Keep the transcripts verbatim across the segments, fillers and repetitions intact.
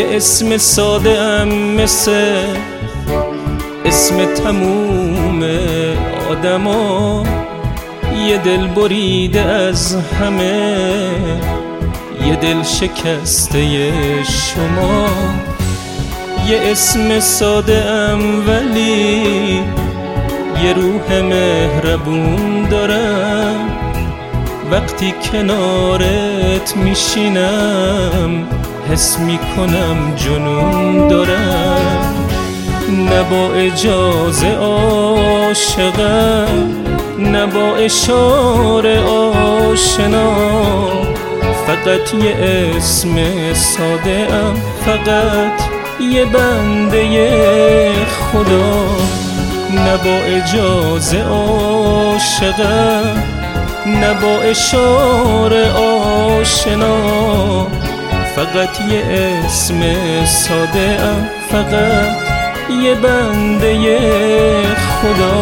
یه اسم ساده ام مثل اسم تموم آدما، یه دل بریده از همه، یه دل شکسته شما. یه اسم ساده ام ولی یه روح مهربون دارم، وقتی کنارت میشینم حس میکنم جنون دارم. نه با اجازه عاشقم، نه با اشاره آشنا، فقط یه اسم ساده ام، فقط یه بنده خدا. نه با اجازه عاشقم، نه با اشاره آشنا، فقط یه اسم ساده ام، فقط یه بنده خدا.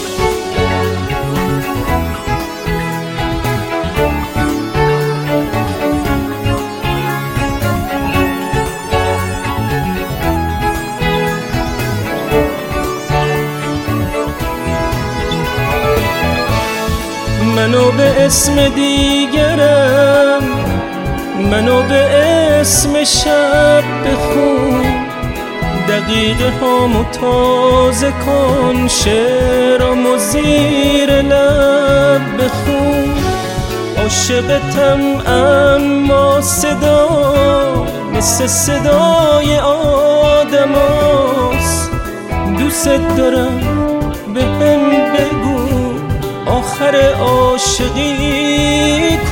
منو به اسم دیگرم، منو به اسم شب بخون، دقیقه هامو تازه کن، شعرامو زیر لب بخون. عاشقتم اما صدا مثل صدای آدماست، دوست دارم بهم بگو آخر عاشقی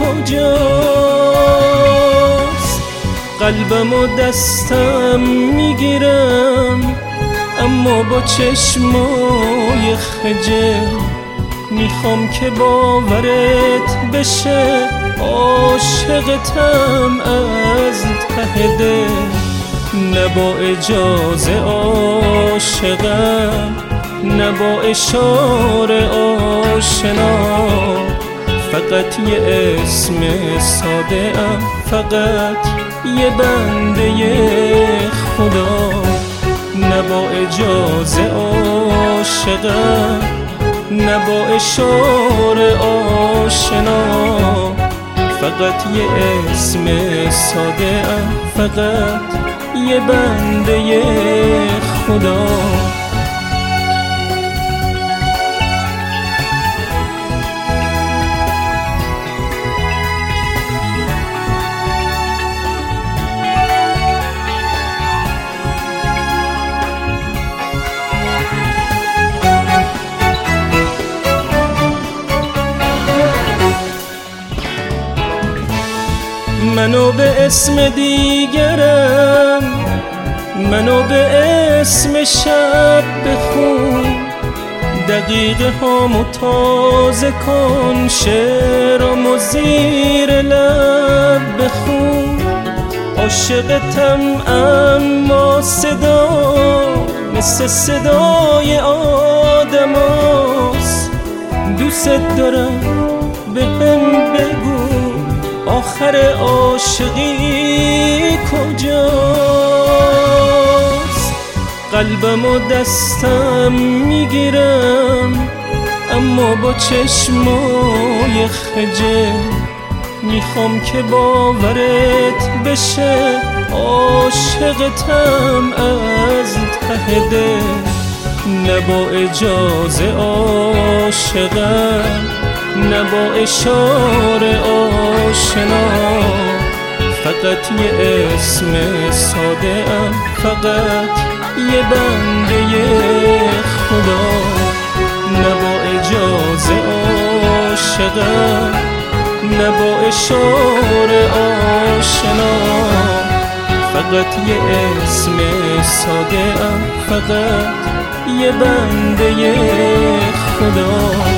کجاست. قلبم و دستم میگیرم اما با چشمای خجل، میخوام که باورت بشه عاشقتم از ته دل. نه با اجازه عاشقم، نه با اشاره آشنا، فقط یه اسم ساده ام، فقط یه بنده خدا. نه با اجازه عاشقم، نه با اشاره آشنا، فقط یه اسم ساده ام، فقط یه بنده خدا. منو به اسم دیگرم، منو به اسم شب بخون، دقیقه هامو تازه کن، شعرامو زیر لب بخون. عاشقتم اما صدا مثل صدای آدماست، دوست دارم بهم بگو آخر عاشقی کجاست. قلبم و دستم میگیرم اما با چشمای خجل، میخوام که باورت بشه عاشقتم از ته دل. نه با اجازه عاشقم، نه با اشاره آشنا، فقط یه اسم ساده ام، فقط یه بنده خدا. نه با اجازه عاشقم، نه با اشاره آشنا، فقط یه اسم ساده ام، فقط یه بنده خدا.